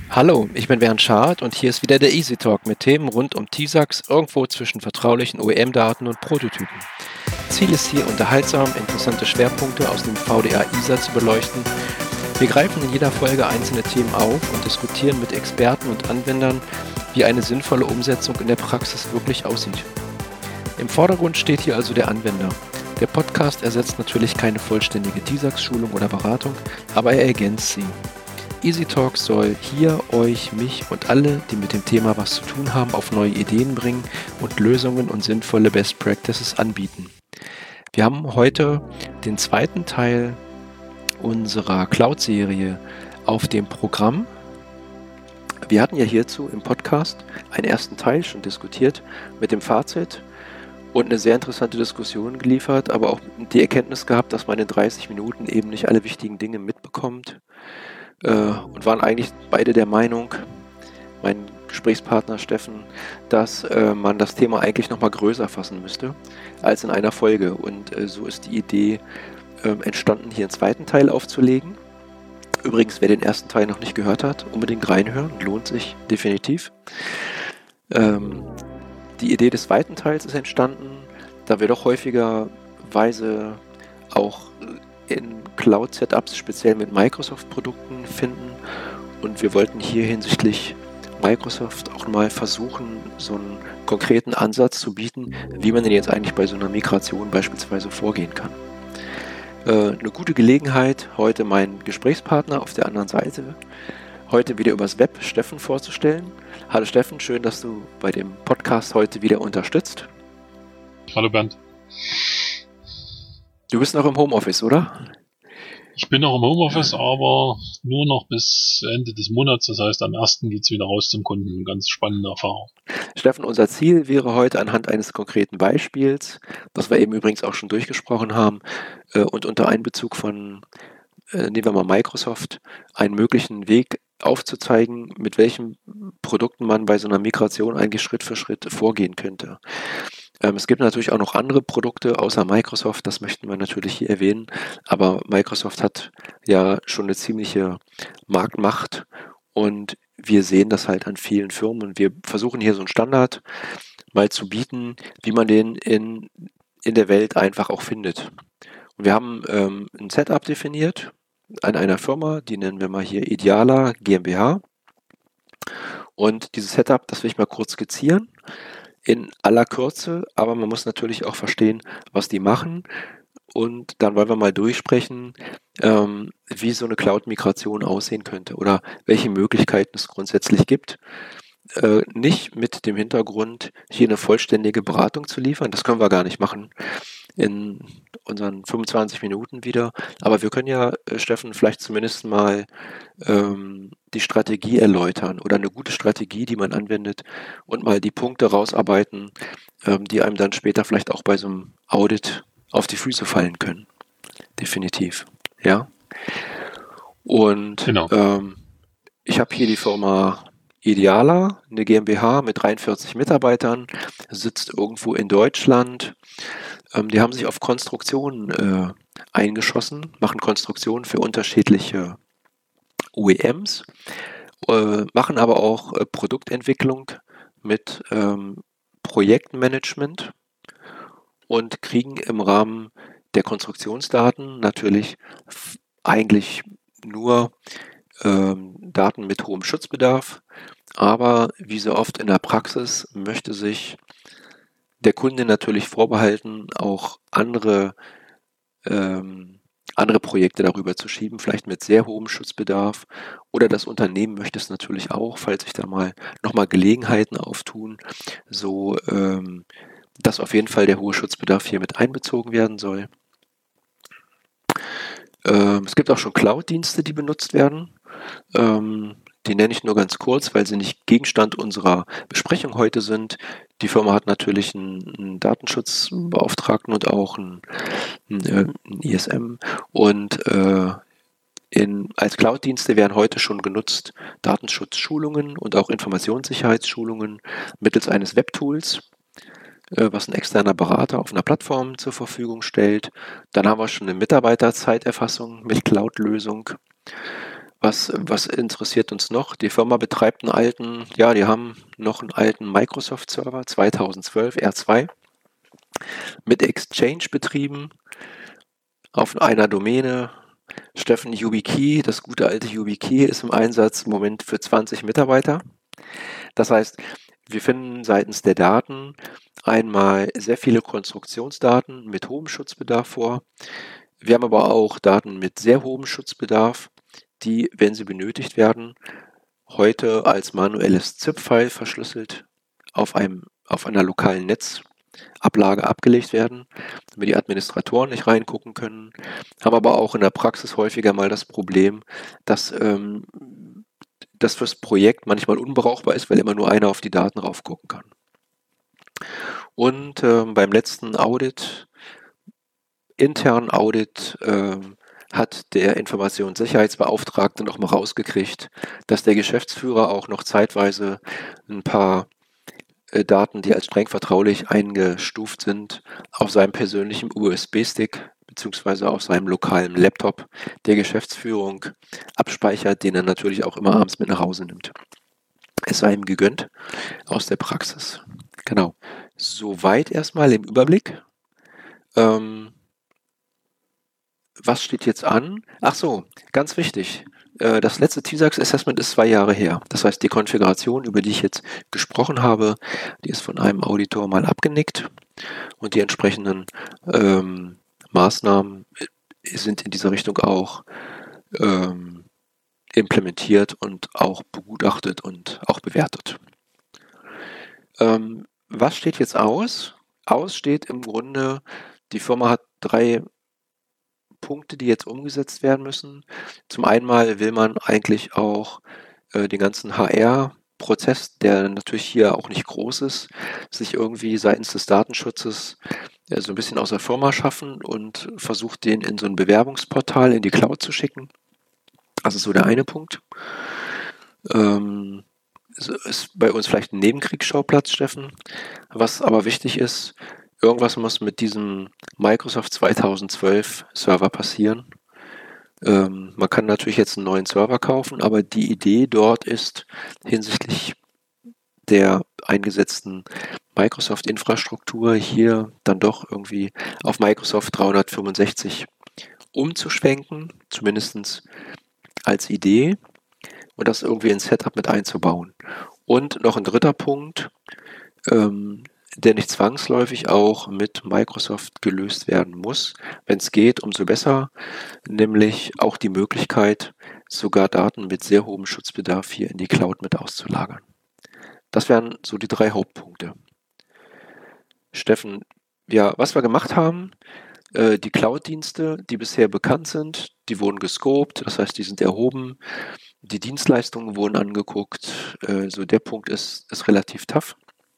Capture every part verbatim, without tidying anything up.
Hallo, ich bin Bernd Schad und hier ist wieder der Easy Talk mit Themen rund um T SAX, irgendwo zwischen vertraulichen O E M-Daten und Prototypen. Ziel ist hier, unterhaltsam interessante Schwerpunkte aus dem V D A I S A zu beleuchten. Wir greifen in jeder Folge einzelne Themen auf und diskutieren mit Experten und Anwendern, wie eine sinnvolle Umsetzung in der Praxis wirklich aussieht. Im Vordergrund steht hier also der Anwender. Der Podcast ersetzt natürlich keine vollständige T SAX-Schulung oder Beratung, aber er ergänzt sie. Easy Talk soll hier euch, mich und alle, die mit dem Thema was zu tun haben, auf neue Ideen bringen und Lösungen und sinnvolle Best Practices anbieten. Wir haben heute den zweiten Teil unserer Cloud-Serie auf dem Programm. Wir hatten ja hierzu im Podcast einen ersten Teil schon diskutiert mit dem Fazit und eine sehr interessante Diskussion geliefert, aber auch die Erkenntnis gehabt, dass man in dreißig Minuten eben nicht alle wichtigen Dinge mitbekommt. Und waren eigentlich beide der Meinung, mein Gesprächspartner Steffen, dass äh, man das Thema eigentlich nochmal größer fassen müsste als in einer Folge. Und äh, so ist die Idee äh, entstanden, hier einen zweiten Teil aufzulegen. Übrigens, wer den ersten Teil noch nicht gehört hat, unbedingt reinhören, lohnt sich definitiv. Ähm, die Idee des zweiten Teils ist entstanden, da wir doch häufigerweise auch in Cloud-Setups speziell mit Microsoft-Produkten finden und wir wollten hier hinsichtlich Microsoft auch mal versuchen, so einen konkreten Ansatz zu bieten, wie man denn jetzt eigentlich bei so einer Migration beispielsweise vorgehen kann. Äh, eine gute Gelegenheit, heute meinen Gesprächspartner auf der anderen Seite, heute wieder übers Web, Steffen, vorzustellen. Hallo Steffen, schön, dass du bei dem Podcast heute wieder unterstützt. Hallo Bernd. Du bist noch im Homeoffice, oder? Ich bin noch im Homeoffice, aber nur noch bis Ende des Monats. Das heißt, am ersten geht es wieder raus zum Kunden. Eine ganz spannende Erfahrung. Steffen, unser Ziel wäre heute anhand eines konkreten Beispiels, das wir eben übrigens auch schon durchgesprochen haben, äh, und unter Einbezug von, äh, nehmen wir mal Microsoft, einen möglichen Weg aufzuzeigen, mit welchen Produkten man bei so einer Migration eigentlich Schritt für Schritt vorgehen könnte. Ähm, es gibt natürlich auch noch andere Produkte außer Microsoft, das möchten wir natürlich hier erwähnen, aber Microsoft hat ja schon eine ziemliche Marktmacht und wir sehen das halt an vielen Firmen und wir versuchen hier so einen Standard mal zu bieten, wie man den in, in der Welt einfach auch findet. Und wir haben ähm, ein Setup definiert an einer Firma, die nennen wir mal hier Ideala GmbH. Und dieses Setup, das will ich mal kurz skizzieren, in aller Kürze, aber man muss natürlich auch verstehen, was die machen. Und dann wollen wir mal durchsprechen, ähm, wie so eine Cloud-Migration aussehen könnte oder welche Möglichkeiten es grundsätzlich gibt. Äh, nicht mit dem Hintergrund, hier eine vollständige Beratung zu liefern. Das können wir gar nicht machen in unseren fünfundzwanzig Minuten wieder. Aber wir können ja, äh, Steffen, vielleicht zumindest mal ähm, die Strategie erläutern oder eine gute Strategie, die man anwendet und mal die Punkte rausarbeiten, ähm, die einem dann später vielleicht auch bei so einem Audit auf die Füße fallen können. Definitiv. Ja. Und Genau. ähm, ich habe hier die Firma Ideala, eine GmbH mit dreiundvierzig Mitarbeitern, sitzt irgendwo in Deutschland. Ähm, die haben sich auf Konstruktionen äh, eingeschossen, machen Konstruktionen für unterschiedliche O E Ms, äh, machen aber auch äh, Produktentwicklung mit ähm, Projektmanagement und kriegen im Rahmen der Konstruktionsdaten natürlich f- eigentlich nur ähm, Daten mit hohem Schutzbedarf, aber wie so oft in der Praxis möchte sich der Kunde natürlich vorbehalten, auch andere, ähm, andere Projekte darüber zu schieben, vielleicht mit sehr hohem Schutzbedarf. Oder das Unternehmen möchte es natürlich auch, falls sich da mal nochmal Gelegenheiten auftun, so ähm, dass auf jeden Fall der hohe Schutzbedarf hier mit einbezogen werden soll. Ähm, es gibt auch schon Cloud-Dienste, die benutzt werden. Ähm, die nenne ich nur ganz kurz, weil sie nicht Gegenstand unserer Besprechung heute sind. Die Firma hat natürlich einen, einen Datenschutzbeauftragten und auch einen, einen, einen I S M. Und äh, in, als Cloud-Dienste werden heute schon genutzt Datenschutzschulungen und auch Informationssicherheitsschulungen mittels eines Webtools, äh, was ein externer Berater auf einer Plattform zur Verfügung stellt. Dann haben wir schon eine Mitarbeiterzeiterfassung mit Cloud-Lösung. Was, was interessiert uns noch? Die Firma betreibt einen alten, ja, die haben noch einen alten Microsoft-Server, zweitausendzwölf R zwei, mit Exchange betrieben, auf einer Domäne. Steffen, YubiKey, das gute alte YubiKey, ist im Einsatz im Moment für zwanzig Mitarbeiter. Das heißt, wir finden seitens der Daten einmal sehr viele Konstruktionsdaten mit hohem Schutzbedarf vor. Wir haben aber auch Daten mit sehr hohem Schutzbedarf, die, wenn sie benötigt werden, heute als manuelles ZIP-File verschlüsselt auf einem, auf einer lokalen Netzablage abgelegt werden, damit die Administratoren nicht reingucken können, haben aber auch in der Praxis häufiger mal das Problem, dass ähm, das fürs Projekt manchmal unbrauchbar ist, weil immer nur einer auf die Daten raufgucken kann. Und ähm, beim letzten Audit, internen Audit, ähm, hat der Informationssicherheitsbeauftragte noch mal rausgekriegt, dass der Geschäftsführer auch noch zeitweise ein paar äh, Daten, die als streng vertraulich eingestuft sind, auf seinem persönlichen U S B-Stick beziehungsweise auf seinem lokalen Laptop der Geschäftsführung abspeichert, den er natürlich auch immer abends mit nach Hause nimmt. Es sei ihm gegönnt aus der Praxis. Genau. Soweit erstmal im Überblick. Ähm, was steht jetzt an? Ach so, ganz wichtig. Äh, das letzte T SAX Assessment ist zwei Jahre her. Das heißt, die Konfiguration, über die ich jetzt gesprochen habe, die ist von einem Auditor mal abgenickt und die entsprechenden ähm, Maßnahmen sind in dieser Richtung auch ähm, implementiert und auch begutachtet und auch bewertet. Ähm, was steht jetzt aus? Aus steht im Grunde, die Firma hat drei Punkte, die jetzt umgesetzt werden müssen. Zum einen will man eigentlich auch äh, den ganzen H R-Prozess, der natürlich hier auch nicht groß ist, sich irgendwie seitens des Datenschutzes äh, so ein bisschen aus der Firma schaffen und versucht, den in so ein Bewerbungsportal in die Cloud zu schicken. Das ist so der eine Punkt. Ähm, ist bei uns vielleicht ein Nebenkriegsschauplatz, Steffen. Was aber wichtig ist, irgendwas muss mit diesem Microsoft zweitausendzwölf Server passieren. Ähm, man kann natürlich jetzt einen neuen Server kaufen, aber die Idee dort ist, hinsichtlich der eingesetzten Microsoft-Infrastruktur hier dann doch irgendwie auf Microsoft dreihundertfünfundsechzig umzuschwenken, zumindest als Idee, und das irgendwie ins Setup mit einzubauen. Und noch ein dritter Punkt, ähm, der nicht zwangsläufig auch mit Microsoft gelöst werden muss. Wenn es geht, umso besser, nämlich auch die Möglichkeit, sogar Daten mit sehr hohem Schutzbedarf hier in die Cloud mit auszulagern. Das wären so die drei Hauptpunkte. Steffen, ja, was wir gemacht haben, äh, die Cloud-Dienste, die bisher bekannt sind, die wurden gescoped, das heißt, die sind erhoben, die Dienstleistungen wurden angeguckt, äh, so der Punkt ist, ist relativ tough.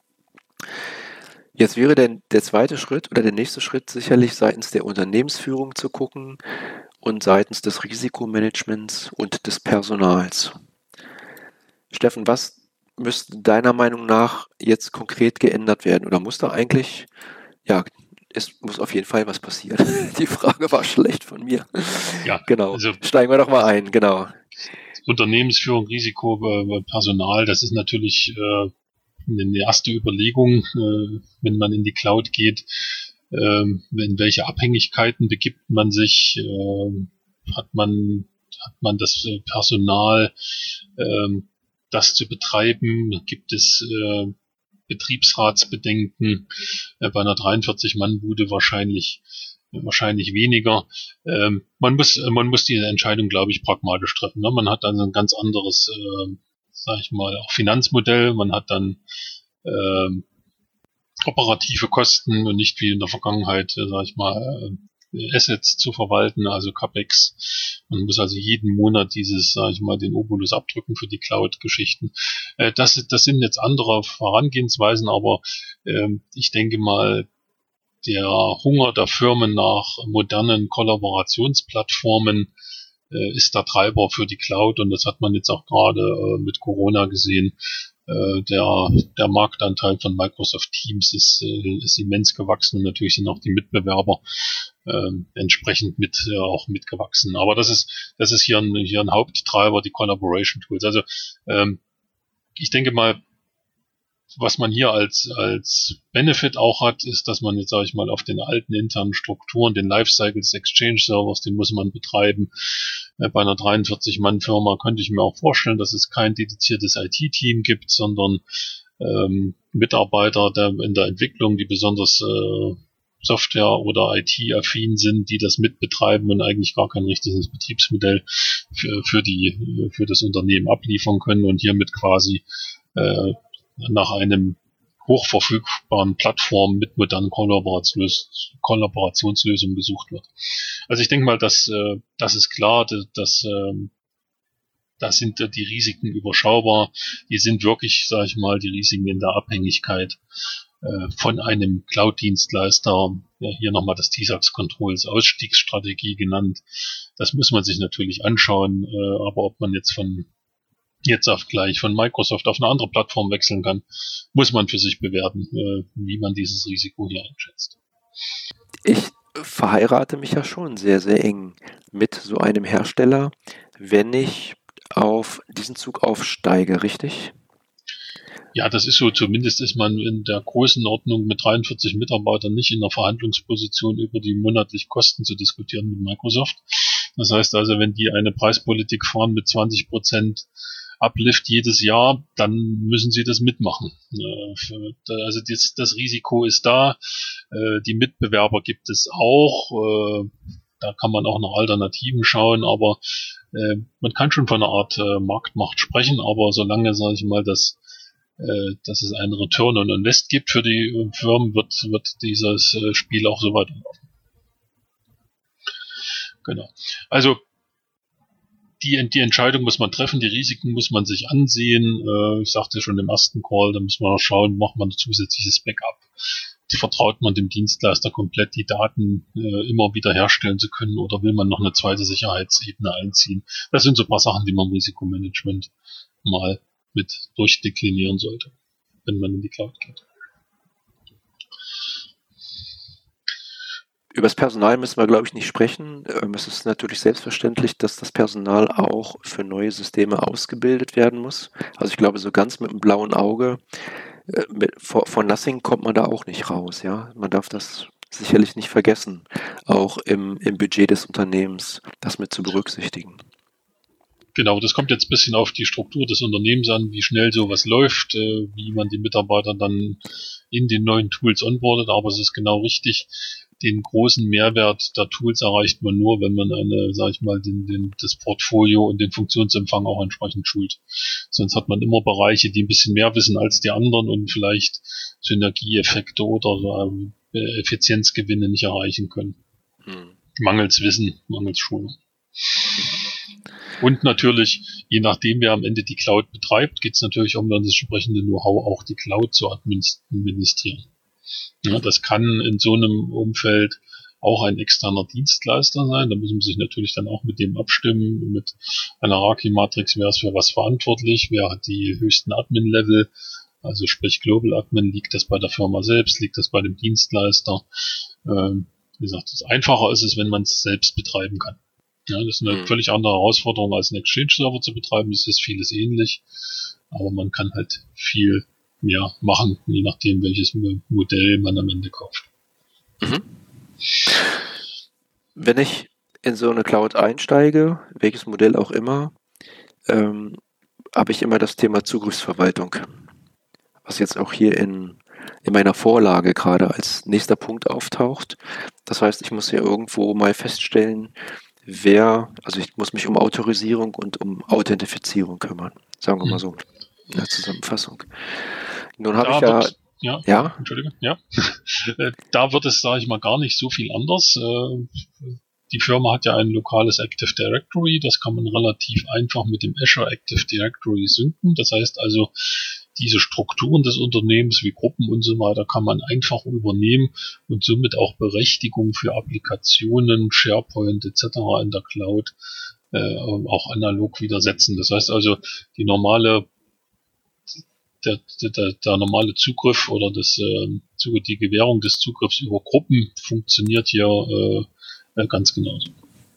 Jetzt wäre denn der zweite Schritt oder der nächste Schritt sicherlich seitens der Unternehmensführung zu gucken und seitens des Risikomanagements und des Personals. Steffen, was müsste deiner Meinung nach jetzt konkret geändert werden oder muss da eigentlich, ja, es muss auf jeden Fall was passieren. Die Frage war schlecht von mir. Ja, genau. Also Steigen wir doch mal ein, genau. Unternehmensführung, Risiko, äh, Personal, das ist natürlich äh, eine erste Überlegung, äh, wenn man in die Cloud geht, äh, in welche Abhängigkeiten begibt man sich, äh, hat man hat man das Personal, äh, das zu betreiben, gibt es äh, Betriebsratsbedenken, äh, bei einer dreiundvierzig-Mann-Bude wahrscheinlich wahrscheinlich weniger. Ähm, man muss man muss diese Entscheidung, glaube ich, pragmatisch treffen. Ne? Man hat dann ein ganz anderes, äh, sag ich mal, auch Finanzmodell. Man hat dann äh, operative Kosten und nicht wie in der Vergangenheit, äh, sag ich mal, äh, Assets zu verwalten, also CapEx. Man muss also jeden Monat dieses, sag ich mal, den Obolus abdrücken für die Cloud-Geschichten. Äh, das, das sind jetzt andere Herangehensweisen, aber äh, ich denke mal, der Hunger der Firmen nach modernen Kollaborationsplattformen äh, ist der Treiber für die Cloud und das hat man jetzt auch gerade äh, mit Corona gesehen. Äh, der, der Marktanteil von Microsoft Teams ist, äh, ist immens gewachsen und natürlich sind auch die Mitbewerber ähm, entsprechend mit äh, auch mitgewachsen. Aber das ist das ist hier ein, hier ein Haupttreiber, die Collaboration Tools. Also ähm, ich denke mal, was man hier als als Benefit auch hat, ist, dass man jetzt, sage ich mal, auf den alten internen Strukturen, den Lifecycle des Exchange-Servers, den muss man betreiben. Äh, bei einer dreiundvierzig-Mann-Firma könnte ich mir auch vorstellen, dass es kein dediziertes I T-Team gibt, sondern ähm, Mitarbeiter der, in der Entwicklung, die besonders äh, Software- oder I T-affin sind, die das mitbetreiben und eigentlich gar kein richtiges Betriebsmodell für, für die für das Unternehmen abliefern können und hiermit quasi äh, nach einem hochverfügbaren Plattform mit modernen Kollaborationslös- Kollaborationslösungen gesucht wird. Also ich denke mal, dass äh, das ist klar, dass, dass äh, da sind die Risiken überschaubar. Die sind wirklich, sage ich mal, die Risiken in der Abhängigkeit äh, von einem Cloud-Dienstleister. Ja, hier nochmal das T SAX Controls Ausstiegsstrategie genannt. Das muss man sich natürlich anschauen, äh, aber ob man jetzt von jetzt auf gleich von Microsoft auf eine andere Plattform wechseln kann, muss man für sich bewerten, äh, wie man dieses Risiko hier einschätzt. Ich verheirate mich ja schon sehr, sehr eng mit so einem Hersteller, wenn ich auf diesen Zug aufsteige, richtig? Ja, das ist so. Zumindest ist man in der Größenordnung mit dreiundvierzig Mitarbeitern nicht in der Verhandlungsposition, über die monatlich Kosten zu diskutieren mit Microsoft. Das heißt also, wenn die eine Preispolitik fahren mit zwanzig Prozent Uplift jedes Jahr, dann müssen sie das mitmachen. Also das, das Risiko ist da. Die Mitbewerber gibt es auch. Da kann man auch nach Alternativen schauen, aber man kann schon von einer Art Marktmacht sprechen, aber solange, sage ich mal, das dass es einen Return on Invest gibt für die Firmen, wird, wird dieses Spiel auch so weiterlaufen. Genau. Also die, die Entscheidung muss man treffen, die Risiken muss man sich ansehen. Äh, ich sagte schon im ersten Call, da muss man schauen, macht man ein zusätzliches Backup. Vertraut man dem Dienstleister komplett, die Daten äh, immer wieder herstellen zu können, oder will man noch eine zweite Sicherheitsebene einziehen? Das sind so ein paar Sachen, die man im Risikomanagement mal mit durchdeklinieren sollte, wenn man in die Cloud geht. Über das Personal müssen wir, glaube ich, nicht sprechen. Es ist natürlich selbstverständlich, dass das Personal auch für neue Systeme ausgebildet werden muss. Also ich glaube, so ganz mit dem blauen Auge äh, mit, von Nothing kommt man da auch nicht raus. Ja, man darf das sicherlich nicht vergessen, auch im, im Budget des Unternehmens das mit zu berücksichtigen. Genau, das kommt jetzt ein bisschen auf die Struktur des Unternehmens an, wie schnell sowas läuft, äh, wie man die Mitarbeiter dann in den neuen Tools onboardet, aber es ist genau richtig. Den großen Mehrwert der Tools erreicht man nur, wenn man eine, sag ich mal, den, den, das Portfolio und den Funktionsumfang auch entsprechend schult. Sonst hat man immer Bereiche, die ein bisschen mehr wissen als die anderen und vielleicht Synergieeffekte oder ähm, Effizienzgewinne nicht erreichen können. Hm. Mangels Wissen, mangels Schulung. Und natürlich, je nachdem, wer am Ende die Cloud betreibt, geht es natürlich um das entsprechende Know-how, auch die Cloud zu administrieren. Ja, das kann in so einem Umfeld auch ein externer Dienstleister sein. Da muss man sich natürlich dann auch mit dem abstimmen, mit einer Hierarchie-Matrix, wer ist für was verantwortlich, wer hat die höchsten Admin-Level, also sprich Global Admin, liegt das bei der Firma selbst, liegt das bei dem Dienstleister. Ähm, wie gesagt, das einfacher ist es, wenn man es selbst betreiben kann. Ja, das ist eine mhm. völlig andere Herausforderung, als einen Exchange-Server zu betreiben. Es ist vieles ähnlich, aber man kann halt viel mehr machen, je nachdem, welches Modell man am Ende kauft. Mhm. Wenn ich in so eine Cloud einsteige, welches Modell auch immer, ähm, habe ich immer das Thema Zugriffsverwaltung, was jetzt auch hier in, in meiner Vorlage gerade als nächster Punkt auftaucht. Das heißt, ich muss hier irgendwo mal feststellen, wer, also ich muss mich um Autorisierung und um Authentifizierung kümmern, sagen wir mal so in der Zusammenfassung. Nun habe ich ja, wird, ja, ja, Entschuldige, ja, da wird es, sage ich mal, gar nicht so viel anders. Die Firma hat ja ein lokales Active Directory, das kann man relativ einfach mit dem Azure Active Directory synken. Das heißt also, diese Strukturen des Unternehmens wie Gruppen und so weiter kann man einfach übernehmen und somit auch Berechtigung für Applikationen, SharePoint et cetera in der Cloud äh, auch analog widersetzen. Das heißt also, die normale Der, der, der normale Zugriff oder das, äh, die Gewährung des Zugriffs über Gruppen funktioniert hier äh, äh, ganz genauso.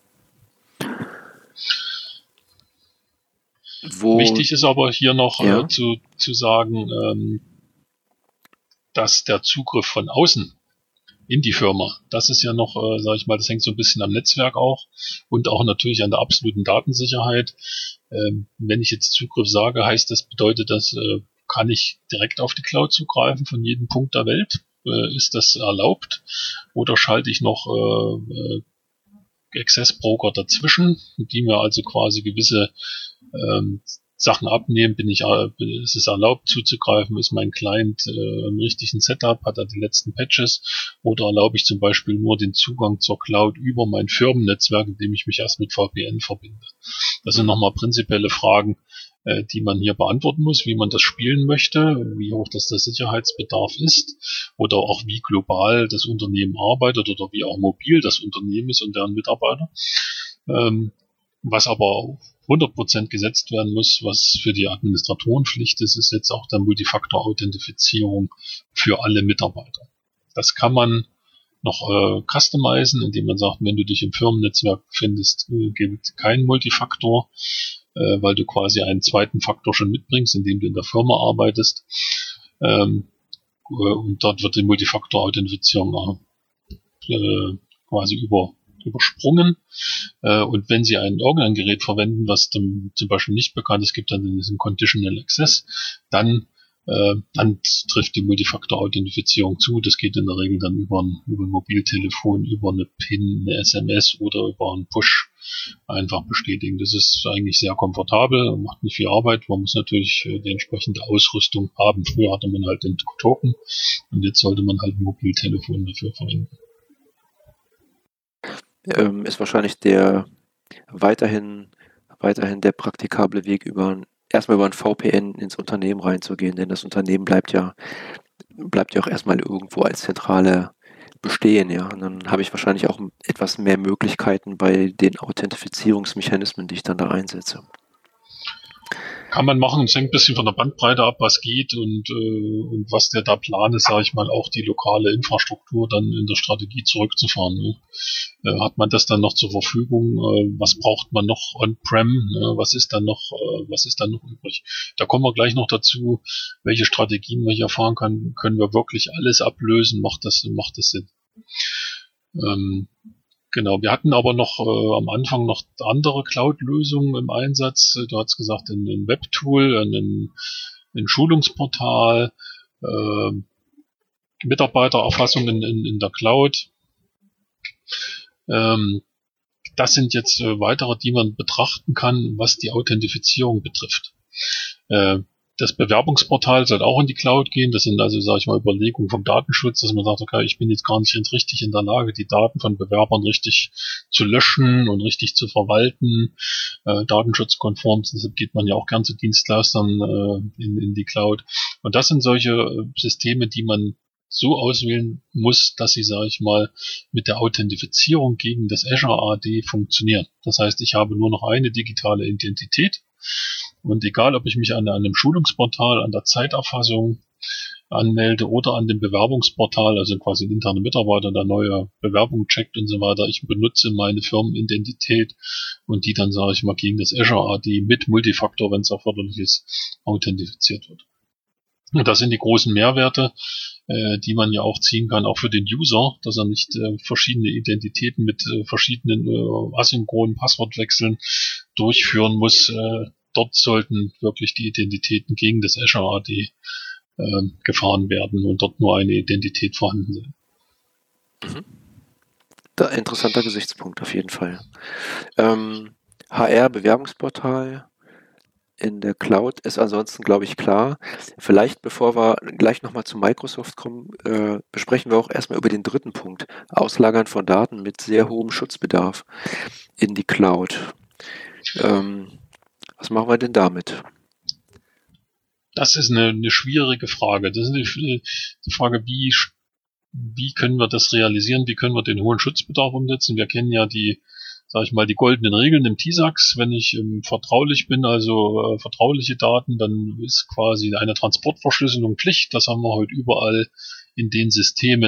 Wo, Wichtig ist aber hier noch ja. äh, zu, zu sagen, ähm, dass der Zugriff von außen in die Firma, das ist ja noch, äh, sage ich mal, das hängt so ein bisschen am Netzwerk auch und auch natürlich an der absoluten Datensicherheit. Ähm, wenn ich jetzt Zugriff sage, heißt das, bedeutet das, äh, kann ich direkt auf die Cloud zugreifen von jedem Punkt der Welt? Äh, ist das erlaubt? Oder schalte ich noch äh, äh, Access-Broker dazwischen, die mir also quasi gewisse ähm, Sachen abnehmen, bin ich, äh, ist es erlaubt zuzugreifen, ist mein Client äh, im richtigen Setup, hat er die letzten Patches, oder erlaube ich zum Beispiel nur den Zugang zur Cloud über mein Firmennetzwerk, indem ich mich erst mit V P N verbinde. Das sind nochmal prinzipielle Fragen, äh, die man hier beantworten muss, wie man das spielen möchte, wie hoch das der Sicherheitsbedarf ist, oder auch wie global das Unternehmen arbeitet oder wie auch mobil das Unternehmen ist und deren Mitarbeiter. Ähm, was aber hundert Prozent gesetzt werden muss, was für die Administratorenpflicht ist, ist jetzt auch der Multifaktor-Authentifizierung für alle Mitarbeiter. Das kann man noch äh, customizen, indem man sagt, wenn du dich im Firmennetzwerk befindest, äh, gilt kein Multifaktor, äh, weil du quasi einen zweiten Faktor schon mitbringst, indem du in der Firma arbeitest. Ähm, äh, und dort wird die Multifaktor-Authentifizierung äh, quasi über übersprungen. Äh, und wenn Sie ein irgendein Gerät verwenden, was dem zum Beispiel nicht bekannt ist, gibt dann diesen Conditional Access, dann, äh, dann trifft die Multifaktor-Authentifizierung zu. Das geht in der Regel dann über ein, über ein Mobiltelefon, über eine PIN, eine S M S oder über einen Push einfach bestätigen. Das ist eigentlich sehr komfortabel, macht nicht viel Arbeit. Man muss natürlich die entsprechende Ausrüstung haben. Früher hatte man halt den Token und jetzt sollte man halt ein Mobiltelefon dafür verwenden. Ähm, ist wahrscheinlich der weiterhin, weiterhin der praktikable Weg, über erstmal über ein V P N ins Unternehmen reinzugehen, denn das Unternehmen bleibt ja, bleibt ja auch erstmal irgendwo als Zentrale bestehen, ja. Und dann habe ich wahrscheinlich auch etwas mehr Möglichkeiten bei den Authentifizierungsmechanismen, die ich dann da einsetze. Kann man machen, es hängt ein bisschen von der Bandbreite ab, was geht und, äh, und was der da Plan ist, sage ich mal, auch die lokale Infrastruktur dann in der Strategie zurückzufahren. Ne? Äh, hat man das dann noch zur Verfügung? Äh, was braucht man noch on-prem? Ne? Was ist dann noch, äh, was ist dann noch übrig? Da kommen wir gleich noch dazu, welche Strategien wir hier fahren können. Können wir wirklich alles ablösen? Macht das, macht das Sinn? Ähm, Genau, wir hatten aber noch äh, am Anfang noch andere Cloud-Lösungen im Einsatz. Du hast gesagt, ein, ein Webtool, ein, ein Schulungsportal, äh, Mitarbeitererfassung in, in, in der Cloud. Ähm, das sind jetzt äh, weitere, die man betrachten kann, was die Authentifizierung betrifft. Äh, Das Bewerbungsportal soll auch in die Cloud gehen. Das sind also, sage ich mal, Überlegungen vom Datenschutz, dass man sagt, okay, ich bin jetzt gar nicht richtig in der Lage, die Daten von Bewerbern richtig zu löschen und richtig zu verwalten, äh, datenschutzkonform. Deshalb geht man ja auch gern zu Dienstleistern äh, in, in die Cloud. Und das sind solche äh, Systeme, die man so auswählen muss, dass sie, sage ich mal, mit der Authentifizierung gegen das Azure A D funktionieren. Das heißt, ich habe nur noch eine digitale Identität. Und egal, ob ich mich an einem Schulungsportal, an der Zeiterfassung anmelde oder an dem Bewerbungsportal, also quasi ein interner Mitarbeiter, der neue Bewerbung checkt und so weiter, ich benutze meine Firmenidentität und die dann, sage ich mal, gegen das Azure A D mit Multifaktor, wenn es erforderlich ist, authentifiziert wird. Und das sind die großen Mehrwerte, äh, die man ja auch ziehen kann, auch für den User, dass er nicht äh, verschiedene Identitäten mit äh, verschiedenen äh, asynchronen Passwortwechseln durchführen muss. Äh, dort sollten wirklich die Identitäten gegen das Azure A D äh, gefahren werden und dort nur eine Identität vorhanden sein. Mhm. Da, interessanter Gesichtspunkt auf jeden Fall. Ähm, H R-Bewerbungsportal in der Cloud ist ansonsten, glaube ich, klar. Vielleicht, bevor wir gleich nochmal zu Microsoft kommen, äh, besprechen wir auch erstmal über den dritten Punkt. Auslagern von Daten mit sehr hohem Schutzbedarf in die Cloud. Ähm, was machen wir denn damit? Das ist eine, eine schwierige Frage. Das ist eine, die Frage, wie, wie können wir das realisieren? Wie können wir den hohen Schutzbedarf umsetzen? Wir kennen ja die, sag ich mal, die goldenen Regeln im T I S A X. Wenn ich ähm, vertraulich bin, also äh, vertrauliche Daten, dann ist quasi eine Transportverschlüsselung Pflicht. Das haben wir heute überall in den Systemen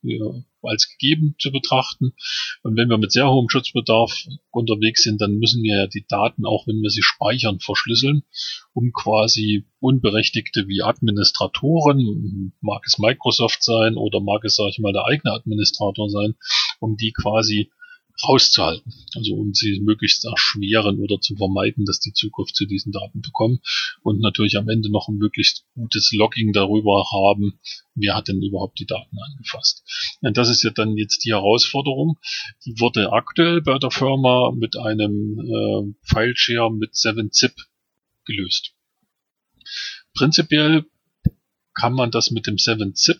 ja, als gegeben zu betrachten. Und wenn wir mit sehr hohem Schutzbedarf unterwegs sind, dann müssen wir ja die Daten, auch wenn wir sie speichern, verschlüsseln, um quasi Unberechtigte wie Administratoren, mag es Microsoft sein oder mag es, sage ich mal, der eigene Administrator sein, um die quasi rauszuhalten, also um sie möglichst erschweren oder zu vermeiden, dass die Zugriff zu diesen Daten bekommen und natürlich am Ende noch ein möglichst gutes Logging darüber haben, wer hat denn überhaupt die Daten angefasst. Und das ist ja dann jetzt die Herausforderung, die wurde aktuell bei der Firma mit einem äh, Fileshare mit seven zip gelöst. Prinzipiell kann man das mit dem seven zip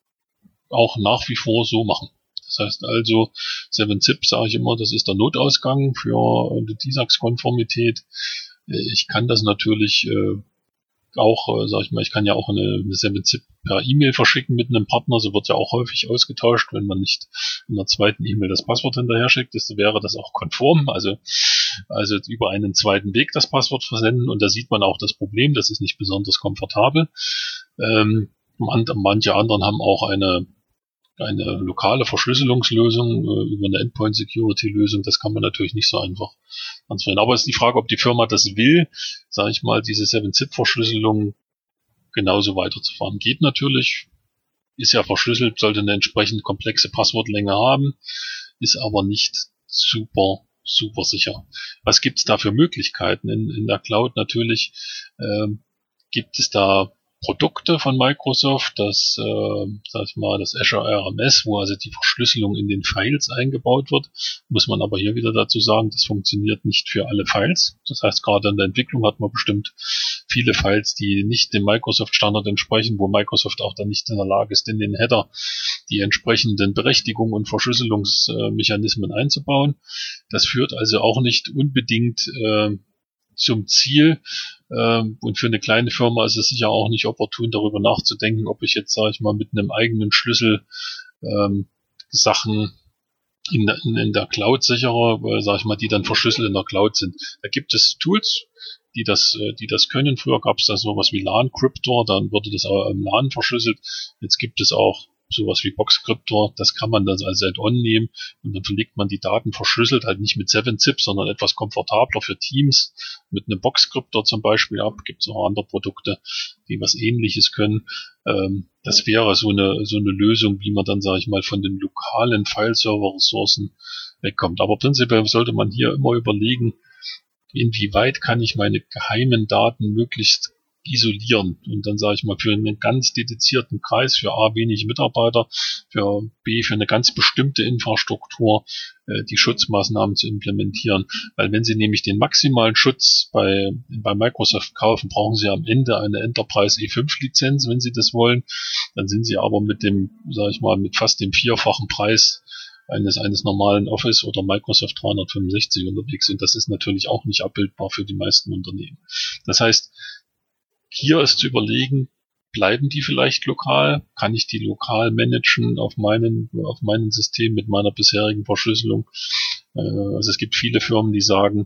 auch nach wie vor so machen. Das heißt also, seven zip sage ich immer, das ist der Notausgang für die T SAX-Konformität. Ich kann das natürlich äh, auch, äh, sage ich mal, ich kann ja auch eine, eine seven zip per E-Mail verschicken mit einem Partner. So wird ja auch häufig ausgetauscht, wenn man nicht in der zweiten E-Mail das Passwort hinterher schickt, ist, wäre das auch konform. Also, also über einen zweiten Weg das Passwort versenden. Und da sieht man auch das Problem, das ist nicht besonders komfortabel. Ähm, manche anderen haben auch eine eine lokale Verschlüsselungslösung äh, über eine Endpoint-Security-Lösung, das kann man natürlich nicht so einfach transferieren. Aber es ist die Frage, ob die Firma das will, sage ich mal, diese seven zip Verschlüsselung genauso weiterzufahren. Geht natürlich, ist ja verschlüsselt, sollte eine entsprechend komplexe Passwortlänge haben, ist aber nicht super, super sicher. Was gibt es da für Möglichkeiten? In, in der Cloud natürlich äh, gibt es da Produkte von Microsoft, das, äh, sag ich mal, das Azure R M S, wo also die Verschlüsselung in den Files eingebaut wird, muss man aber hier wieder dazu sagen, das funktioniert nicht für alle Files. Das heißt, gerade in der Entwicklung hat man bestimmt viele Files, die nicht dem Microsoft-Standard entsprechen, wo Microsoft auch dann nicht in der Lage ist, in den Header die entsprechenden Berechtigungen und Verschlüsselungsmechanismen einzubauen. Das führt also auch nicht unbedingt äh, zum Ziel. Ähm, und für eine kleine Firma ist es sicher auch nicht opportun, darüber nachzudenken, ob ich jetzt, sage ich mal, mit einem eigenen Schlüssel ähm, Sachen in der, in, in der Cloud sichere, äh, sage ich mal, die dann verschlüsselt in der Cloud sind. Da gibt es Tools, die das, äh, die das können. Früher gab es da sowas wie LAN-Cryptor, dann wurde das auch im LAN verschlüsselt. Jetzt gibt es auch sowas wie Boxcryptor, das kann man dann als Add-on nehmen und dann verlegt man die Daten verschlüsselt, halt nicht mit seven zip, sondern etwas komfortabler für Teams, mit einem Boxcryptor zum Beispiel ab. Gibt es auch andere Produkte, die was Ähnliches können. Ähm, das wäre so eine so eine Lösung, wie man dann, sage ich mal, von den lokalen File-Server-Ressourcen wegkommt. Aber prinzipiell sollte man hier immer überlegen, inwieweit kann ich meine geheimen Daten möglichst isolieren und dann sage ich mal für einen ganz dedizierten Kreis, für A wenig Mitarbeiter, für B für eine ganz bestimmte Infrastruktur äh, die Schutzmaßnahmen zu implementieren. Weil wenn Sie nämlich den maximalen Schutz bei, bei Microsoft kaufen, brauchen Sie am Ende eine Enterprise E fünf Lizenz, wenn Sie das wollen. Dann sind Sie aber mit dem, sage ich mal, mit fast dem vierfachen Preis eines eines normalen Office oder Microsoft dreihundertfünfundsechzig unterwegs und das ist natürlich auch nicht abbildbar für die meisten Unternehmen. Das heißt, hier ist zu überlegen, bleiben die vielleicht lokal? Kann ich die lokal managen auf meinen, auf meinen System mit meiner bisherigen Verschlüsselung? Also es gibt viele Firmen, die sagen,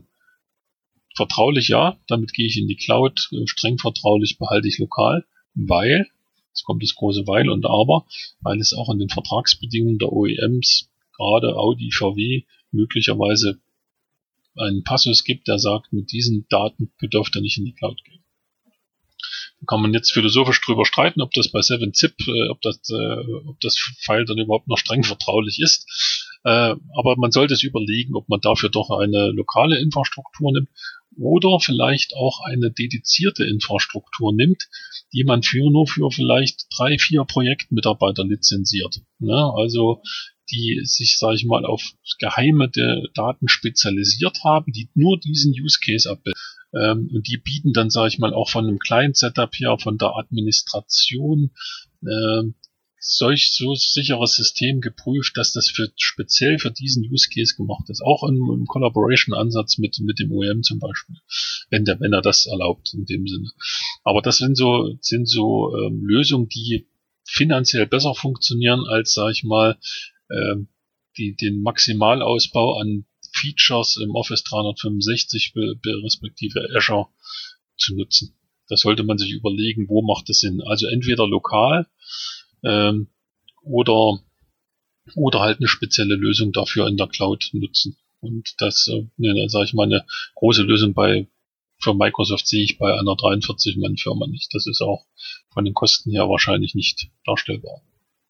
vertraulich ja, damit gehe ich in die Cloud, streng vertraulich behalte ich lokal, weil, jetzt kommt das große Weil und Aber, weil es auch in den Vertragsbedingungen der O E Ms, gerade Audi, V W, möglicherweise einen Passus gibt, der sagt, mit diesen Daten dürft ihr nicht in die Cloud gehen. Kann man jetzt philosophisch drüber streiten, ob das bei seven zip, äh, ob das, äh, ob das File dann überhaupt noch streng vertraulich ist. Äh, aber man sollte es überlegen, ob man dafür doch eine lokale Infrastruktur nimmt oder vielleicht auch eine dedizierte Infrastruktur nimmt, die man für nur für vielleicht drei, vier Projektmitarbeiter lizenziert. Ne? Also die sich, sage ich mal, auf geheime Daten spezialisiert haben, die nur diesen Use Case abbilden. Ähm, und die bieten dann, sage ich mal, auch von einem kleinen Setup her, von der Administration, ähm, solch so sicheres System geprüft, dass das für speziell für diesen Use Case gemacht ist. Auch im, im Collaboration-Ansatz mit mit dem O E M zum Beispiel, wenn der wenn er das erlaubt in dem Sinne. Aber das sind so sind so ähm, Lösungen, die finanziell besser funktionieren als, sage ich mal, ähm, die den Maximalausbau an Features im Office dreihundertfünfundsechzig be, be, respektive Azure zu nutzen. Da sollte man sich überlegen, wo macht es Sinn. Also entweder lokal ähm, oder oder halt eine spezielle Lösung dafür in der Cloud nutzen. Und das, äh, ne, sage ich mal, eine große Lösung bei für Microsoft sehe ich bei einer dreiundvierzig-Mann-Firma nicht. Das ist auch von den Kosten her wahrscheinlich nicht darstellbar.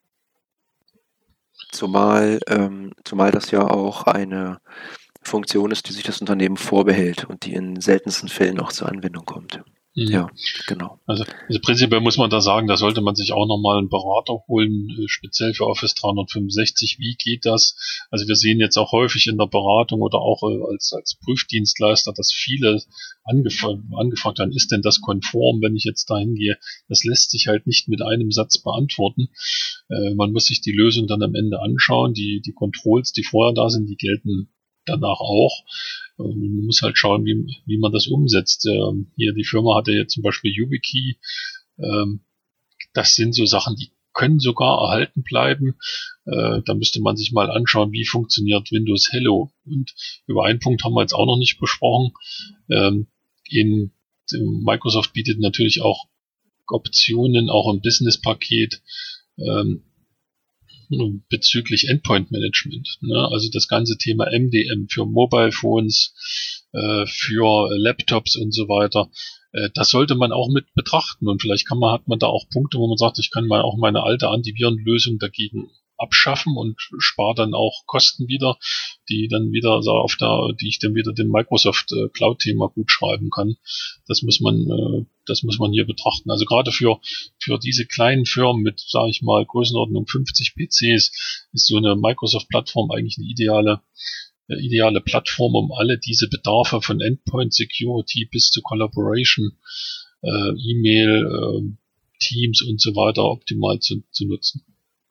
Zumal, ähm, zumal das ja auch eine Funktion ist, die sich das Unternehmen vorbehält und die in seltensten Fällen auch zur Anwendung kommt. Mhm. Ja, genau. Also, also prinzipiell muss man da sagen, da sollte man sich auch nochmal einen Berater holen, äh, speziell für Office dreihundertfünfundsechzig. Wie geht das? Also wir sehen jetzt auch häufig in der Beratung oder auch äh, als, als Prüfdienstleister, dass viele angef- angefragt haben, ist denn das konform, wenn ich jetzt da hingehe? Das lässt sich halt nicht mit einem Satz beantworten. Äh, man muss sich die Lösung dann am Ende anschauen. Die, die Controls, die vorher da sind, die gelten danach auch. Man muss halt schauen, wie, wie man das umsetzt. Ähm, hier die Firma hatte jetzt zum Beispiel YubiKey. Ähm, das sind so Sachen, die können sogar erhalten bleiben. Äh, da müsste man sich mal anschauen, wie funktioniert Windows Hello. Und über einen Punkt haben wir jetzt auch noch nicht besprochen. Ähm, in, Microsoft bietet natürlich auch Optionen, auch im Business-Paket, ähm, bezüglich Endpoint Management. Ne? Also das ganze Thema M D M für Mobile Phones, äh, für Laptops und so weiter. Äh, das sollte man auch mit betrachten und vielleicht kann man, hat man da auch Punkte, wo man sagt, ich kann mal auch meine alte Antivirenlösung dagegen abschaffen und spare dann auch Kosten wieder, die dann wieder so auf der, die ich dann wieder dem Microsoft äh, Cloud-Thema gut schreiben kann. Das muss man, äh, das muss man hier betrachten. Also gerade für für diese kleinen Firmen mit, sage ich mal, Größenordnung fünfzig P Cs ist so eine Microsoft-Plattform eigentlich eine ideale äh, ideale Plattform, um alle diese Bedarfe von Endpoint Security bis zu Collaboration, äh, E-Mail, äh, Teams und so weiter optimal zu, zu nutzen.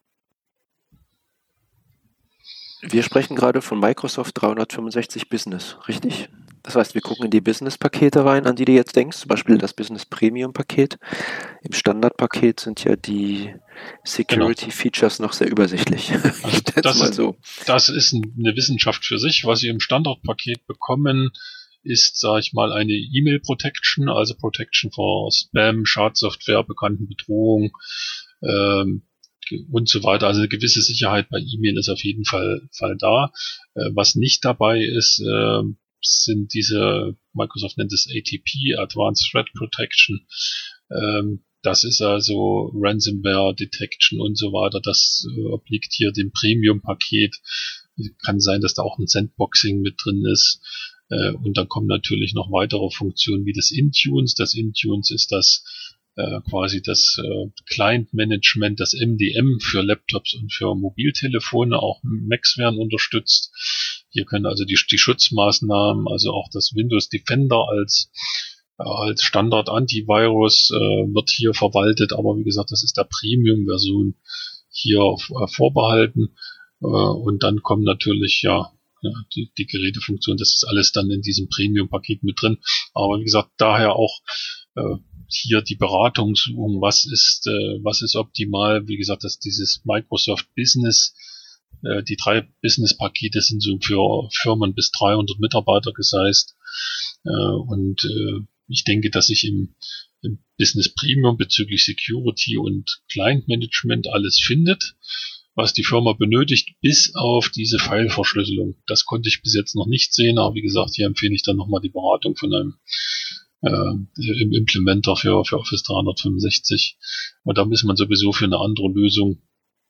Wir sprechen gerade von Microsoft dreihundertfünfundsechzig Business, richtig? Das heißt, wir gucken in die Business-Pakete rein, an die du jetzt denkst, zum Beispiel das Business Premium-Paket. Im Standard-Paket sind ja die Security-Features noch sehr übersichtlich. Also das, mal so. ist, das ist eine Wissenschaft für sich. Was Sie im Standard-Paket bekommen, ist, sage ich mal, eine E-Mail-Protection, also Protection vor Spam, Schadsoftware, bekannten Bedrohungen, ähm, und so weiter. Also eine gewisse Sicherheit bei E-Mail ist auf jeden Fall, Fall da. Äh, was nicht dabei ist, äh, sind diese, Microsoft nennt es A T P, Advanced Threat Protection. Ähm, das ist also Ransomware Detection und so weiter. Das äh, obliegt hier dem Premium-Paket. Kann sein, dass da auch ein Sandboxing mit drin ist. Äh, und dann kommen natürlich noch weitere Funktionen wie das Intunes. Das Intunes ist das Äh, quasi das äh, Client-Management, das M D M für Laptops und für Mobiltelefone, auch Macs werden unterstützt. Hier können also die, die Schutzmaßnahmen, also auch das Windows Defender als, äh, als Standard-Antivirus äh, wird hier verwaltet, aber wie gesagt, das ist der Premium-Version hier äh, vorbehalten. Äh, und dann kommen natürlich ja Ja, die, die Gerätefunktion, das ist alles dann in diesem Premium-Paket mit drin. Aber wie gesagt, daher auch äh, hier die Beratung suchen, was ist, äh, was ist optimal. Wie gesagt, dass dieses Microsoft Business, äh, die drei Business-Pakete sind so für Firmen bis dreihundert Mitarbeiter gesized. Äh, und äh, ich denke, dass sich im, im Business Premium bezüglich Security und Client Management alles findet, was die Firma benötigt, bis auf diese File-Verschlüsselung. Das konnte ich bis jetzt noch nicht sehen, aber wie gesagt, hier empfehle ich dann nochmal die Beratung von einem äh, im Implementer für, für Office dreihundertfünfundsechzig. Und da muss man sowieso für eine andere Lösung,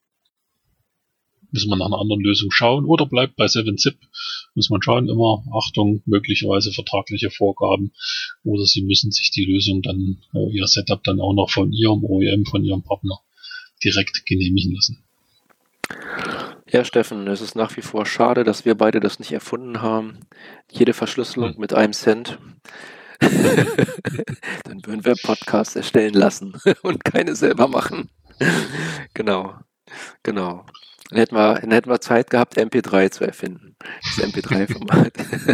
muss man nach einer anderen Lösung schauen oder bleibt bei seven zip, muss man schauen, immer, Achtung, möglicherweise vertragliche Vorgaben oder Sie müssen sich die Lösung dann, äh, Ihr Setup dann auch noch von Ihrem O E M, von Ihrem Partner direkt genehmigen lassen. Ja, Steffen, es ist nach wie vor schade, dass wir beide das nicht erfunden haben. Jede Verschlüsselung hm. mit einem Cent. Dann würden wir Podcasts erstellen lassen und keine selber machen. Genau, genau. Dann hätten wir, dann hätten wir Zeit gehabt, M P drei zu erfinden. Das M P drei Format.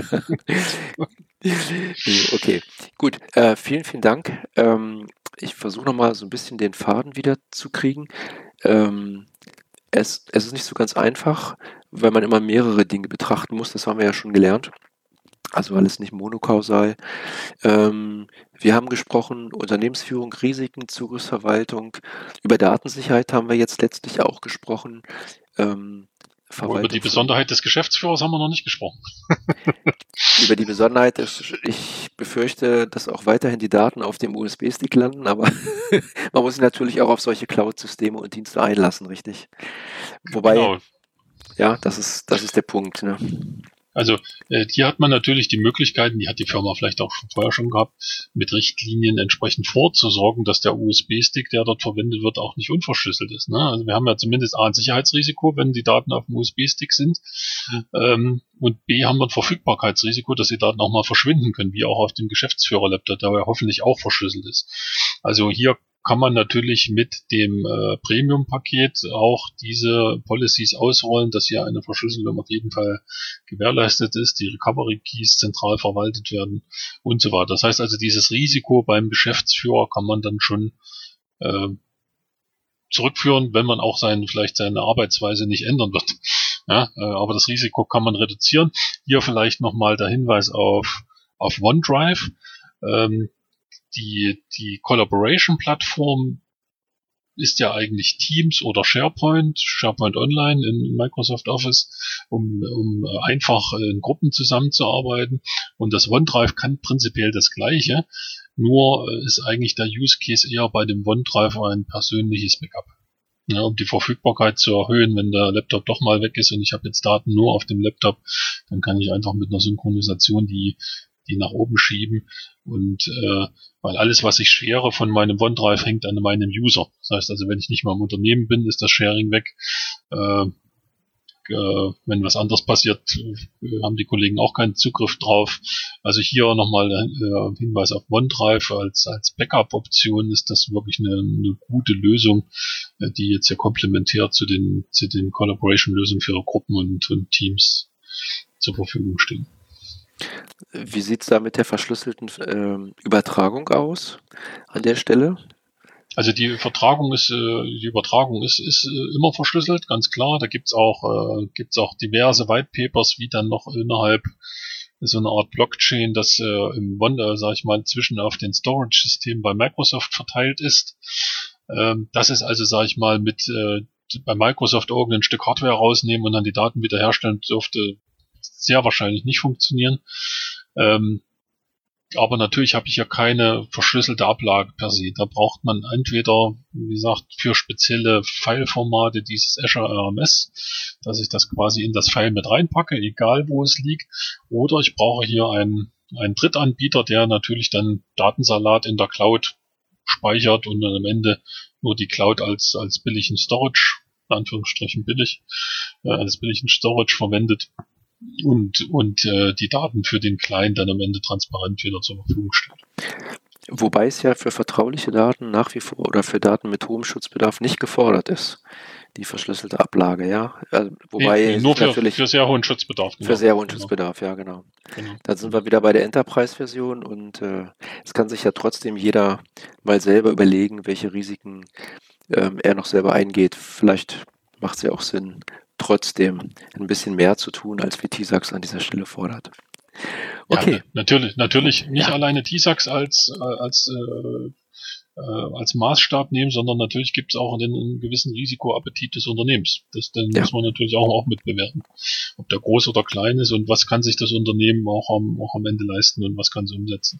Okay, gut. Äh, vielen, vielen Dank. Ähm, ich versuche nochmal so ein bisschen den Faden wieder zu kriegen. Ähm, es, es ist nicht so ganz einfach, weil man immer mehrere Dinge betrachten muss. Das haben wir ja schon gelernt. Also alles nicht monokausal. Ähm, wir haben gesprochen, Unternehmensführung, Risiken, Zugriffsverwaltung. Über Datensicherheit haben wir jetzt letztlich auch gesprochen. Ähm, Aber über die Besonderheit des Geschäftsführers haben wir noch nicht gesprochen. Über die Besonderheit, ist, ich befürchte, dass auch weiterhin die Daten auf dem U S B-Stick landen, aber man muss sich natürlich auch auf solche Cloud-Systeme und Dienste einlassen, richtig? Wobei, genau. Ja, das ist, das ist der Punkt, ne? Also äh, hier hat man natürlich die Möglichkeiten, die hat die Firma vielleicht auch schon vorher schon gehabt, mit Richtlinien entsprechend vorzusorgen, dass der U S B-Stick, der dort verwendet wird, auch nicht unverschlüsselt ist. Ne? Also wir haben ja zumindest A ein Sicherheitsrisiko, wenn die Daten auf dem U S B-Stick sind, ähm, und B haben wir ein Verfügbarkeitsrisiko, dass die Daten auch mal verschwinden können, wie auch auf dem Geschäftsführer-Laptop, der ja hoffentlich auch verschlüsselt ist. Also hier kann man natürlich mit dem äh, Premium-Paket auch diese Policies ausrollen, dass hier eine Verschlüsselung auf jeden Fall gewährleistet ist, die Recovery-Keys zentral verwaltet werden und so weiter. Das heißt also, dieses Risiko beim Geschäftsführer kann man dann schon äh, zurückführen, wenn man auch sein, vielleicht seine Arbeitsweise nicht ändern wird. Ja, äh, aber das Risiko kann man reduzieren. Hier vielleicht nochmal der Hinweis auf, auf OneDrive. Ähm, Die, die Collaboration-Plattform ist ja eigentlich Teams oder SharePoint, SharePoint Online in Microsoft Office, um, um einfach in Gruppen zusammenzuarbeiten. Und das OneDrive kann prinzipiell das Gleiche, nur ist eigentlich der Use Case eher bei dem OneDrive ein persönliches Backup. Ja, um die Verfügbarkeit zu erhöhen, wenn der Laptop doch mal weg ist und ich habe jetzt Daten nur auf dem Laptop, dann kann ich einfach mit einer Synchronisation die die nach oben schieben und äh, weil alles, was ich share von meinem OneDrive, hängt an meinem User. Das heißt also, wenn ich nicht mal im Unternehmen bin, ist das Sharing weg. Äh, äh, wenn was anderes passiert, äh, haben die Kollegen auch keinen Zugriff drauf. Also hier nochmal äh, Hinweis auf OneDrive als als Backup-Option ist das wirklich eine, eine gute Lösung, äh, die jetzt ja komplementär zu den zu den Collaboration-Lösungen für Gruppen und, und Teams zur Verfügung stehen. Wie sieht's da mit der verschlüsselten äh, Übertragung aus an der Stelle? Also die Vertragung ist, äh, die Übertragung ist, ist äh, immer verschlüsselt, ganz klar. Da gibt's auch, äh, gibt's auch diverse White Papers, wie dann noch innerhalb so eine Art Blockchain, das äh, im One, äh, sag ich mal, zwischen auf den Storage-Systemen bei Microsoft verteilt ist. Ähm, das ist also, sag ich mal, mit äh, bei Microsoft irgendein Stück Hardware rausnehmen und dann die Daten wiederherstellen, dürfte sehr wahrscheinlich nicht funktionieren. Ähm, aber natürlich habe ich ja keine verschlüsselte Ablage per se. Da braucht man entweder, wie gesagt, für spezielle Fileformate dieses Azure R M S, dass ich das quasi in das File mit reinpacke, egal wo es liegt, oder ich brauche hier einen, einen Drittanbieter, der natürlich dann Datensalat in der Cloud speichert und dann am Ende nur die Cloud als, als billigen Storage, in Anführungsstrichen billig, äh, als billigen Storage verwendet. Und, und äh, die Daten für den Client dann am Ende transparent wieder zur Verfügung stellt. Wobei es ja für vertrauliche Daten nach wie vor oder für Daten mit hohem Schutzbedarf nicht gefordert ist, die verschlüsselte Ablage, ja. Also, wobei nee, nee, nur für, natürlich für sehr hohen Schutzbedarf. Genau. Für sehr hohen genau. Schutzbedarf, ja, genau. genau. Da sind wir wieder bei der Enterprise-Version und äh, es kann sich ja trotzdem jeder mal selber überlegen, welche Risiken ähm, er noch selber eingeht. Vielleicht macht es ja auch Sinn, trotzdem ein bisschen mehr zu tun, als wie T-Sax an dieser Stelle fordert. Okay. Ja, natürlich, natürlich nicht ja. alleine T-Sax als, als, äh, als Maßstab nehmen, sondern natürlich gibt es auch einen, einen gewissen Risikoappetit des Unternehmens. Das dann ja. muss man natürlich auch, auch mitbewerten. Ob der groß oder klein ist und was kann sich das Unternehmen auch am, auch am Ende leisten und was kann es umsetzen.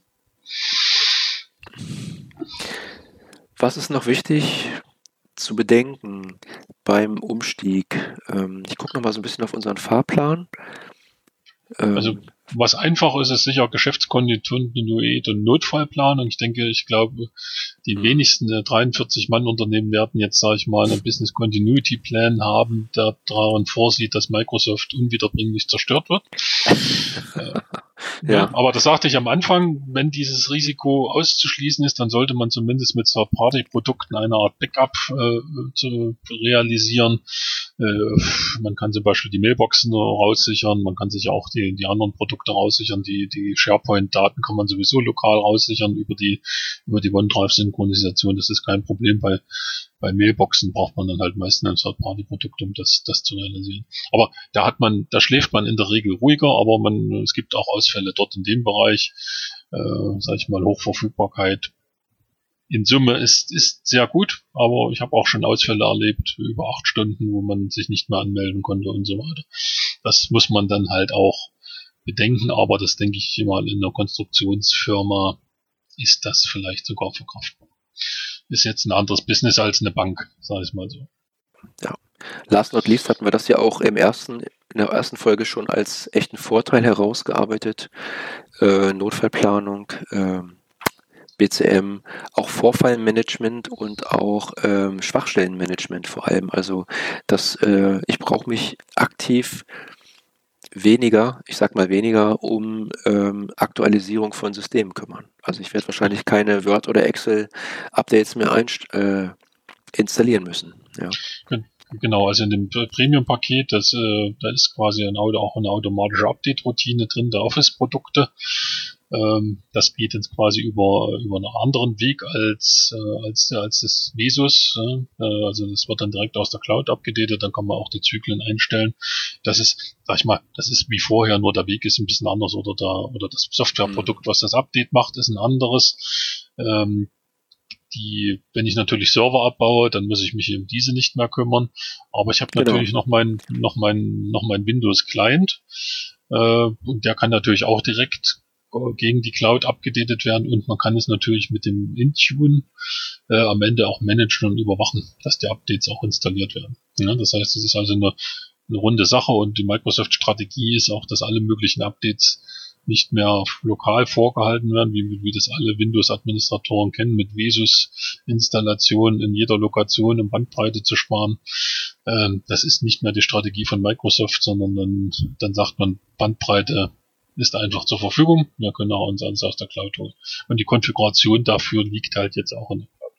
Was ist noch wichtig zu bedenken beim Umstieg? Ähm, ich gucke noch mal so ein bisschen auf unseren Fahrplan. Ähm, also was einfach ist, ist sicher Geschäftskontinuität und Notfallplanung. Ich denke, ich glaube, die mhm. wenigsten äh, dreiundvierzig Mann Unternehmen werden jetzt, sage ich mal, einen Business Continuity Plan haben, der daran vorsieht, dass Microsoft unwiederbringlich zerstört wird. äh, Ja. ja, aber das sagte ich am Anfang, wenn dieses Risiko auszuschließen ist, dann sollte man zumindest mit Third-Party-Produkten eine Art Backup äh, zu realisieren. Äh, man kann zum Beispiel die Mailboxen raussichern, man kann sich auch die, die anderen Produkte raussichern, die, die SharePoint-Daten kann man sowieso lokal raussichern über die, über die OneDrive-Synchronisation. Das ist kein Problem. Bei, bei Mailboxen braucht man dann halt meistens ein Third-Party-Produkt, um das, das zu realisieren. Aber da hat man, da schläft man in der Regel ruhiger, aber man, es gibt auch Ausfälle dort in dem Bereich, äh, sag ich mal, Hochverfügbarkeit in Summe ist ist sehr gut, aber ich habe auch schon Ausfälle erlebt, über acht Stunden, wo man sich nicht mehr anmelden konnte und so weiter. Das muss man dann halt auch bedenken, aber das denke ich mal in einer Konstruktionsfirma ist das vielleicht sogar verkraftbar. Ist jetzt ein anderes Business als eine Bank, sage ich mal so. Ja. Last not least hatten wir das ja auch im ersten, in der ersten Folge schon als echten Vorteil herausgearbeitet. Äh, Notfallplanung, äh, B C M, auch Vorfallmanagement und auch ähm, Schwachstellenmanagement vor allem. Also dass äh, ich brauche mich aktiv weniger, ich sag mal weniger, um ähm, Aktualisierung von Systemen kümmern. Also ich werde wahrscheinlich keine Word- oder Excel-Updates mehr einst äh, installieren müssen. Ja. Genau, also in dem Premium-Paket, das, äh, da ist quasi ein Auto, auch eine automatische Update-Routine drin der Office-Produkte. Ähm, das geht jetzt quasi über über einen anderen Weg als äh, als als das Vesus. Äh, also das wird dann direkt aus der Cloud abgedatet, dann kann man auch die Zyklen einstellen. Das ist, sag ich mal, das ist wie vorher, nur der Weg ist ein bisschen anders oder da oder das Softwareprodukt, was das Update macht, ist ein anderes. Ähm, Die, wenn ich natürlich Server abbaue, dann muss ich mich um diese nicht mehr kümmern. Aber ich habe Genau. natürlich noch mein, noch mein, noch mein Windows Client, äh, und der kann natürlich auch direkt äh, gegen die Cloud abgedatet werden und man kann es natürlich mit dem Intune äh, am Ende auch managen und überwachen, dass die Updates auch installiert werden. Ja, das heißt, es ist also eine, eine runde Sache und die Microsoft-Strategie ist auch, dass alle möglichen Updates nicht mehr lokal vorgehalten werden, wie, wie das alle Windows-Administratoren kennen, mit Vesus-Installationen in jeder Lokation um Bandbreite zu sparen. Ähm, das ist nicht mehr die Strategie von Microsoft, sondern dann, dann sagt man, Bandbreite ist einfach zur Verfügung. Wir können auch uns alles aus der Cloud holen. Und die Konfiguration dafür liegt halt jetzt auch in der Cloud.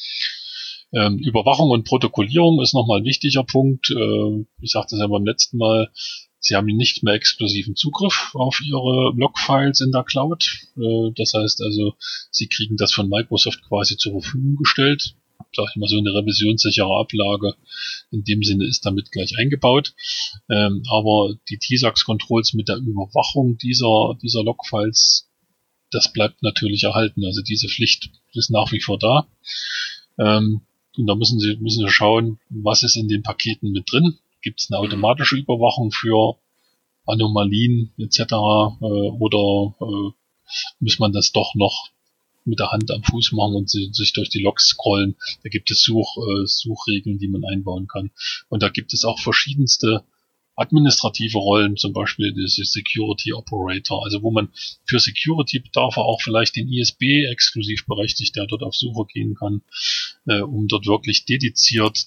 Ähm, Überwachung und Protokollierung ist nochmal ein wichtiger Punkt. Äh, ich sagte es ja beim letzten Mal, Sie haben nicht mehr exklusiven Zugriff auf Ihre Logfiles in der Cloud. Äh, das heißt also, Sie kriegen das von Microsoft quasi zur Verfügung gestellt. Sag ich mal, so eine revisionssichere Ablage in dem Sinne ist damit gleich eingebaut. Ähm, aber die T SAX-Controls mit der Überwachung dieser, dieser Logfiles, das bleibt natürlich erhalten. Also diese Pflicht ist nach wie vor da. Ähm, und da müssen Sie, müssen Sie schauen, was ist in den Paketen mit drin. Gibt es eine automatische Überwachung für Anomalien et cetera äh, oder äh, muss man das doch noch mit der Hand am Fuß machen und sie, sich durch die Logs scrollen? Da gibt es Such, äh, Suchregeln, die man einbauen kann. Und da gibt es auch verschiedenste administrative Rollen, zum Beispiel diese Security Operator, also wo man für Security-Bedarfe auch vielleicht den I S B exklusiv berechtigt, der dort auf Suche gehen kann, äh, um dort wirklich dediziert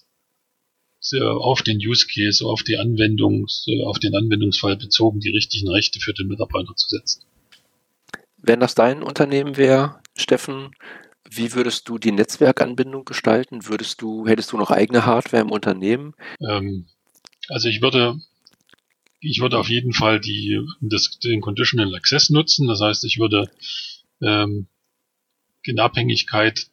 auf den Use Case, auf die Anwendung, auf den Anwendungsfall bezogen, die richtigen Rechte für den Mitarbeiter zu setzen. Wenn das dein Unternehmen wäre, Steffen, wie würdest du die Netzwerkanbindung gestalten? Würdest du, hättest du noch eigene Hardware im Unternehmen? Ähm, also ich würde, ich würde auf jeden Fall die, das, den Conditional Access nutzen. Das heißt, ich würde ähm, in Abhängigkeit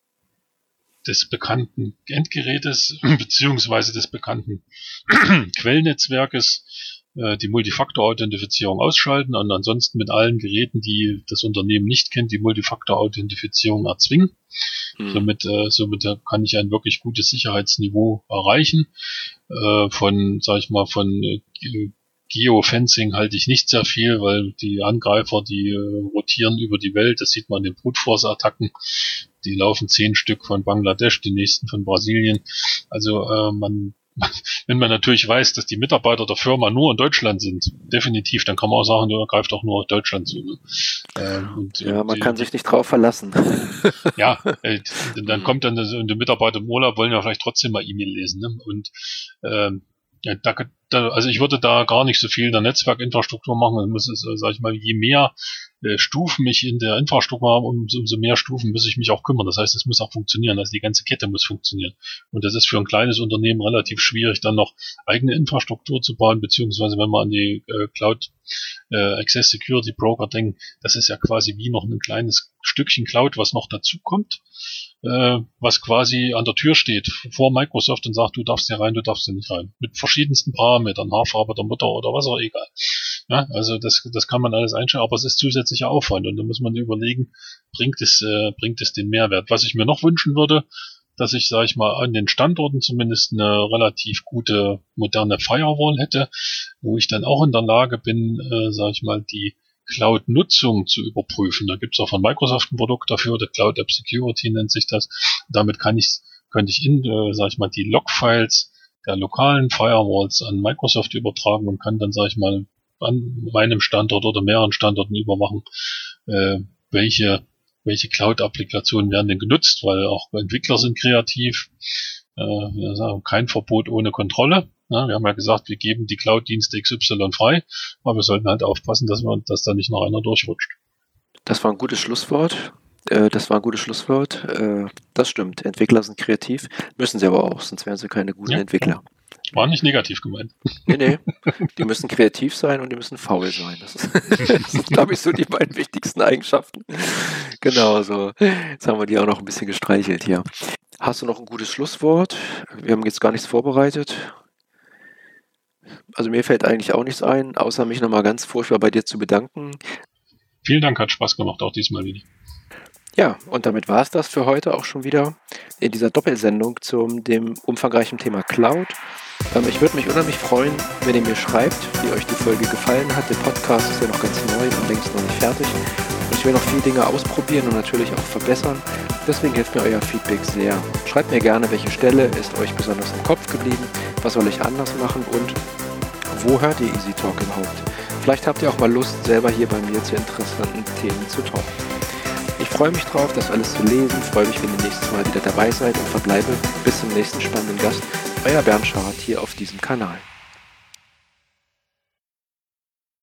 des bekannten Endgerätes beziehungsweise des bekannten Quellnetzwerkes äh, die Multifaktor-Authentifizierung ausschalten und ansonsten mit allen Geräten, die das Unternehmen nicht kennt, die Multifaktor-Authentifizierung erzwingen. Mhm. Somit, äh, somit kann ich ein wirklich gutes Sicherheitsniveau erreichen. Äh, von, sag ich mal, von äh, Geofencing halte ich nicht sehr viel, weil die Angreifer, die äh, rotieren über die Welt, das sieht man in den Brute Force Attacken, die laufen zehn Stück von Bangladesch, die nächsten von Brasilien. Also äh, man, wenn man natürlich weiß, dass die Mitarbeiter der Firma nur in Deutschland sind, definitiv, dann kann man auch sagen, der greift auch nur auf Deutschland zu. Ne? Ähm, und, ja, man die, kann sich nicht drauf verlassen. Ja, äh, dann kommt dann das, und die Mitarbeiter im Urlaub wollen ja vielleicht trotzdem mal E-Mail lesen. Ne? Und ähm, ja, da, da, also ich würde da gar nicht so viel in der Netzwerkinfrastruktur machen. Ich muss es, sag ich mal, je mehr äh, Stufen ich in der Infrastruktur habe, umso, umso mehr Stufen muss ich mich auch kümmern. Das heißt, es muss auch funktionieren. Also die ganze Kette muss funktionieren. Und das ist für ein kleines Unternehmen relativ schwierig, dann noch eigene Infrastruktur zu bauen, beziehungsweise wenn man an die äh, Cloud äh, Access Security Broker denken, das ist ja quasi wie noch ein kleines Stückchen Cloud, was noch dazu kommt, äh, was quasi an der Tür steht vor Microsoft und sagt, du darfst hier rein, du darfst hier nicht rein. Mit verschiedensten Parametern, Haarfarbe der Mutter oder was auch egal. Ja, also das, das kann man alles einstellen, aber es ist zusätzlicher Aufwand und da muss man überlegen, bringt es, äh, bringt es den Mehrwert. Was ich mir noch wünschen würde, dass ich, sage ich mal, an den Standorten zumindest eine relativ gute moderne Firewall hätte, wo ich dann auch in der Lage bin, äh, sage ich mal, die Cloud-Nutzung zu überprüfen. Da gibt es auch von Microsoft ein Produkt dafür, der Cloud App Security nennt sich das. Damit kann ich, könnte ich in, äh, sage ich mal, die Logfiles der lokalen Firewalls an Microsoft übertragen und kann dann, sage ich mal, an meinem Standort oder mehreren Standorten überwachen, äh, welche welche Cloud-Applikationen werden denn genutzt, weil auch Entwickler sind kreativ. Äh, wir sagen, kein Verbot ohne Kontrolle. Ja, wir haben ja gesagt, wir geben die Cloud-Dienste X Y frei, aber wir sollten halt aufpassen, dass wir, dass da nicht noch einer durchrutscht. Das war ein gutes Schlusswort. Äh, das war ein gutes Schlusswort. Äh, das stimmt. Entwickler sind kreativ, müssen sie aber auch, sonst wären sie keine guten Ja, Entwickler. War nicht negativ gemeint. Nee, nee. Die müssen kreativ sein und die müssen faul sein. Das ist, das sind, glaube ich, so die beiden wichtigsten Eigenschaften. Genau, so. Jetzt haben wir die auch noch ein bisschen gestreichelt hier. Hast du noch ein gutes Schlusswort? Wir haben jetzt gar nichts vorbereitet. Also mir fällt eigentlich auch nichts ein, außer mich nochmal ganz furchtbar bei dir zu bedanken. Vielen Dank, hat Spaß gemacht, auch diesmal wieder. Ja, und damit war es das für heute auch schon wieder in dieser Doppelsendung zum dem umfangreichen Thema Cloud. Ähm, ich würde mich unheimlich freuen, wenn ihr mir schreibt, wie euch die Folge gefallen hat. Der Podcast ist ja noch ganz neu und längst noch nicht fertig. Und ich will noch viele Dinge ausprobieren und natürlich auch verbessern. Deswegen hilft mir euer Feedback sehr. Schreibt mir gerne, welche Stelle ist euch besonders im Kopf geblieben, was soll ich anders machen und wo hört ihr EasyTalk überhaupt? Vielleicht habt ihr auch mal Lust, selber hier bei mir zu interessanten Themen zu talken. Ich freue mich drauf, das alles zu lesen, freue mich, wenn ihr nächstes Mal wieder dabei seid und verbleibe bis zum nächsten spannenden Gast. Euer Bernd Schardt hier auf diesem Kanal.